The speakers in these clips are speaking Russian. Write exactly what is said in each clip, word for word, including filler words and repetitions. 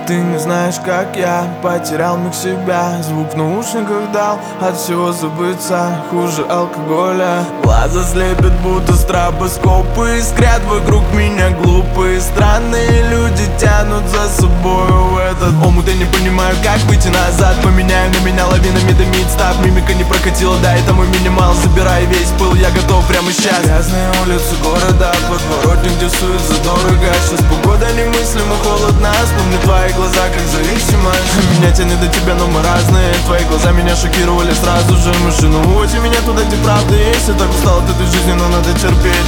Ты не знаешь, как я потерял миг себя. Звук в наушниках дал от всего забыться, хуже алкоголя. Глаза слепят, будто стробоскопы, искрят вокруг меня глупые странные люди, тянут за собой в этот омут. Я не понимаю, как выйти назад. Поменяю на меня лавинами дымит став. Мимика не прокатила, да, это мой минимал. Забирай весь пыл, я готов прямо сейчас. Грязные улицы города, подворотни, где сует задорого. Сейчас погода немыслимо холодна. Вспомни твои глаза, как зависимость. Меня тянет до тебя, но мы разные. Твои глаза меня шокировали сразу же. Машину увози меня туда, где правда есть. Я так устал от этой жизни, но надо терпеть.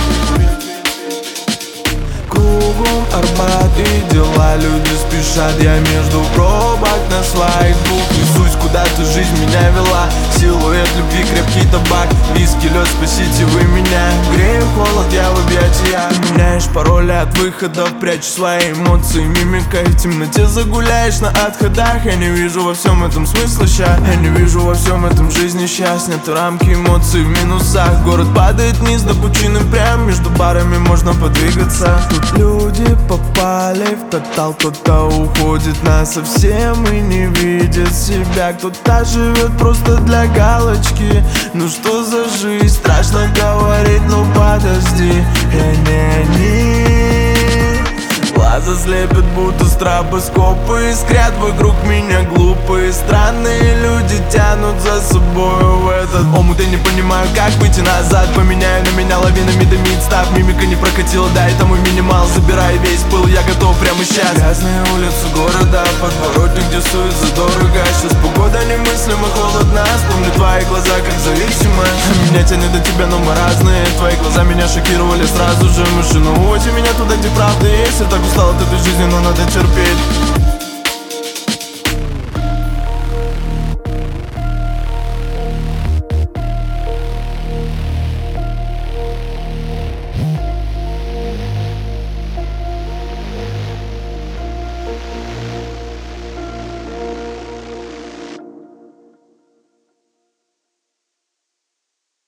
Кругом Арбат и дела, люди спешат. Я между пробок на своих двух несусь, куда-то жизнь меня вела. Силуэт любви, крепкий табак, виски, лед, спасите вы меня. Греем холод, я в объятия. Меняешь пароли от выходов, прячешь свои эмоции мимикой. В темноте загуляешь на отходах. Я не вижу во всем этом смысла ща. Я не вижу во всем этом жизни счастья. Нет рамки эмоций в минусах. Город падает вниз до пучины прям. Между барами можно подвигаться. Тут люди попали в тотал. Кто-то уходит насовсем и не видит себя. Кто-то живет просто для галочки. Ну что за жизнь? Страшно говорить, но подожди. Я не они. Глаза слепят, будто стробоскопы, искрят вокруг меня глупые странные люди, тянут за собой в этот омут. Я не понимаю, как выйти назад. Поменяю на меня лавинами дымит став. Мимика не прокатила, да, это мой минимал. Забирай весь пыл, я готов прямо сейчас. Грязные улицы города, подворотни, где сует задорого. Сейчас погода немыслимо холодна. Вспомни твои глаза, как зависимость. Меня тянет до тебя, но мы разные. Твои глаза меня шокировали сразу же. Машину увози меня туда, где правда есть. Я так устал от этой жизни, но надо терпеть.